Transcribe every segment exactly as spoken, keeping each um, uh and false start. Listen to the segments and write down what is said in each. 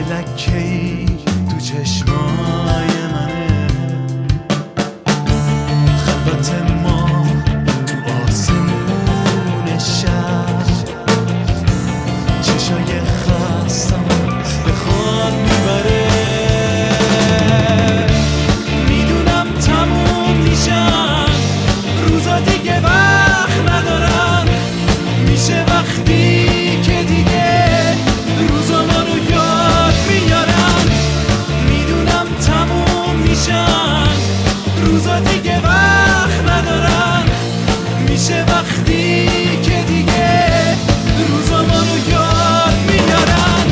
لکه‌ای تو چشمای منه، خلوت ما تو آسمون شب، چشای خستم به خود میبره. میدونم تموم میشن روزا، دیگه وقت ندارم. میشه وقتی که دیگه روزا ما رو یاد میارم. میدونم تموم میشن روزا، دیگه وقت ندارم. میشه وقتی که دیگه روزا ما رو یاد میارم.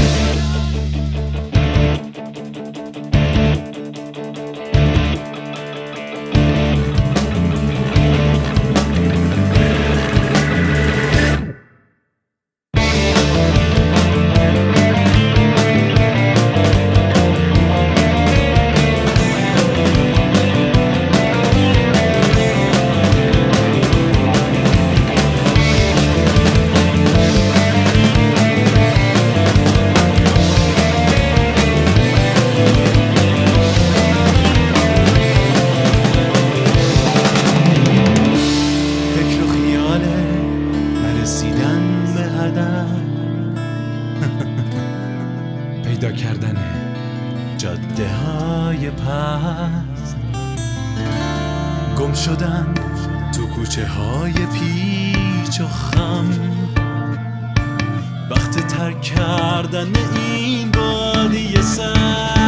رسیدن به هدف، پیدا کردن جاده های پست، گم شدن تو کوچه های پیچ و خم، وقت ترک کردن این وادی سر.